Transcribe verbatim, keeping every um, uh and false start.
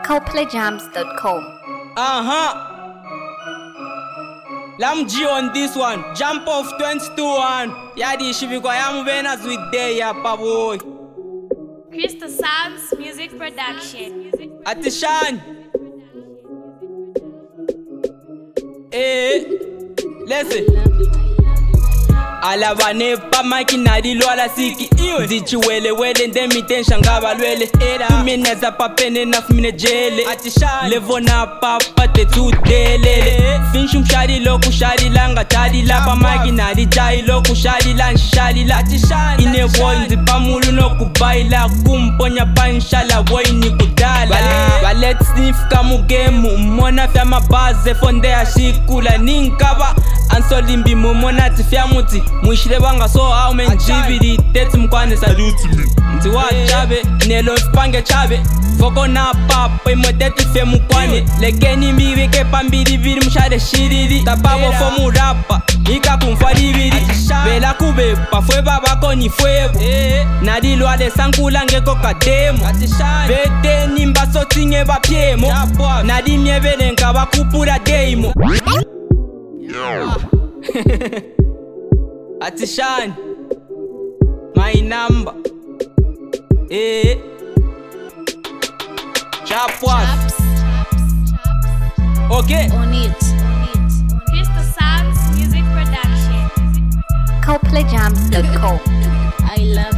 cowplayjams dot com. Uh-huh. Lam G on this one. Jump off twenty-two one. Yadi shiviko yamu venas with day ya boy. Crystal Sounds Music Production. Atishan. Eh. Listen. Alabane pa makina di lwala siki iwe Zichi wele wele ndemi tensha ngaba lwele Tumine za papene na fumine jele Levo na papa te tutelele Finshum shari loku shari langa tari la Pa makina di jai loku shari lan shari la Ine boy nzi pamulu no kubaila Kumponya panshala boy ni kudala Valet sniff kamu gemu Mona fya mabaze fonde ya shikula Ninkaba Ansolimbi mumona tifya muti Mwishile wanga so how men jibidi Teti mkwane salute me Mti wa chabe, nelo fpange chabe Foko na papa, imo teti fe mkwane Lekeni miwe ke pambidi viri mshade shiridi Tapabo fo murapa, ika kumfadi viri Vela kube, pa fwe babako ni fwebo Nadilo ale sankula ngeko kademo Vete nimba so tinge ba piemo Nadi mievele nka wakupura deimo Atishan, my number. Eh, chap what? Okay. On it. Crystal Sounds Music Production. cowplayjams dot com. I love